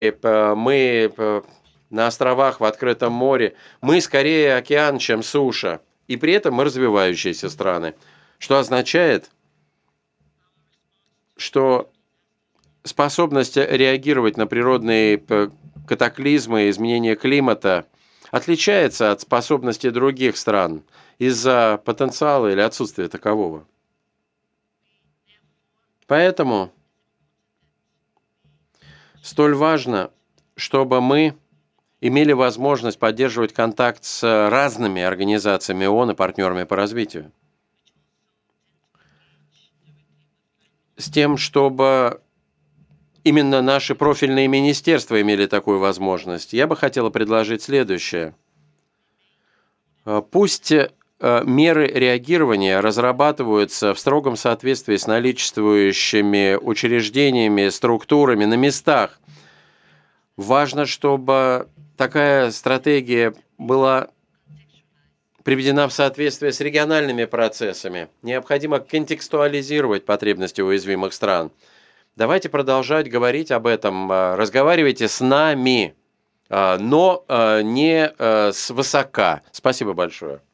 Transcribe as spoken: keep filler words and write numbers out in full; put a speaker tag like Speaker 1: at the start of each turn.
Speaker 1: и п мы п на островах в открытом море. Мы скорее океан, чем суша. И при этом мы развивающиеся страны. Что означает что способность реагировать на природные п катаклизмы, изменения климата отличается от способности других стран из-за потенциала или отсутствия такового. Поэтому столь важно, чтобы мы имели возможность поддерживать контакт с разными организациями ООН и партнерами по развитию. С тем, чтобы именно наши профильные министерства имели такую возможность, я бы хотела предложить следующее. Э, пусть, э, меры реагирования разрабатываются в строгом соответствии с наличествующими учреждениями, структурами на местах. Важно, чтобы такая стратегия была приведена в соответствие с региональными процессами. Необходимо контекстуализировать потребности уязвимых стран. Давайте продолжать говорить об этом. э, Разговаривайте с нами, э, но э, не э, свысока. Спасибо большое.